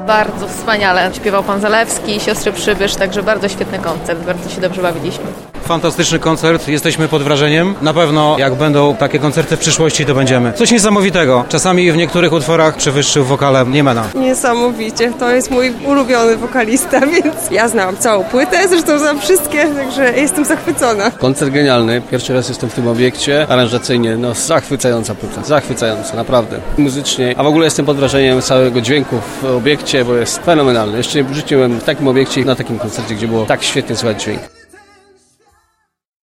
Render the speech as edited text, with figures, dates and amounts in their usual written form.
Bardzo wspaniale. Śpiewał pan Zalewski, siostry Przybysz, także bardzo świetny koncert. Bardzo się dobrze bawiliśmy. Fantastyczny koncert, jesteśmy pod wrażeniem. Na pewno jak będą takie koncerty w przyszłości, to będziemy. Coś niesamowitego. Czasami w niektórych utworach przewyższył wokalem Niemena. Niesamowicie. To jest mój ulubiony wokalista, więc ja znałam całą płytę, zresztą znam wszystkie, także jestem zachwycona. Koncert genialny. Pierwszy raz jestem w tym obiekcie. Aranżacyjnie, zachwycająca płyta. Zachwycająca, naprawdę. Muzycznie, a w ogóle jestem pod wrażeniem całego dźwięku w obiekcie, bo jest fenomenalny. Jeszcze w życiu byłem w takim obiekcie, na takim koncercie, gdzie było tak świetnie słychać dźwięk.